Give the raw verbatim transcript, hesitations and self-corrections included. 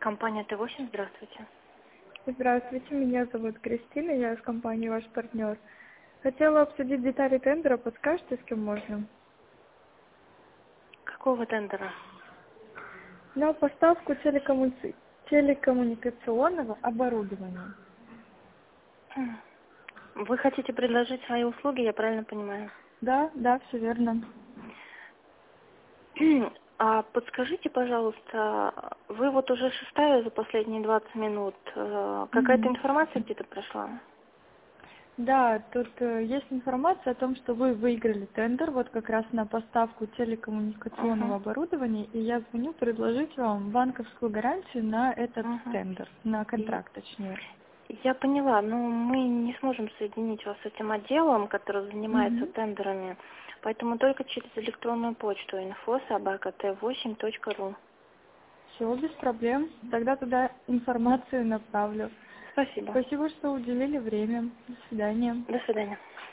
Компания Т восемь, здравствуйте. Здравствуйте, меня зовут Кристина, я из компании «Ваш партнер». Хотела обсудить детали тендера, подскажете, с кем можно? Какого тендера? На поставку телекоммуни- телекоммуникационного оборудования. М. Вы хотите предложить свои услуги, я правильно понимаю? Да, да, все верно. А подскажите, пожалуйста, вы вот уже шестая за последние двадцать минут. э, Какая-то Мгм. информация где-то прошла? Да, тут э, есть информация о том, что вы выиграли тендер, вот как раз на поставку телекоммуникационного Угу. оборудования, и я звоню предложить вам банковскую гарантию на этот Угу. тендер, на И контракт точнее. я поняла, но мы не сможем соединить вас с этим отделом, который занимается Угу. тендерами, поэтому только через электронную почту инфо собака т восемь точка ру. Все, без проблем. Тогда туда информацию направлю. Спасибо. Спасибо, что уделили время. До свидания. До свидания.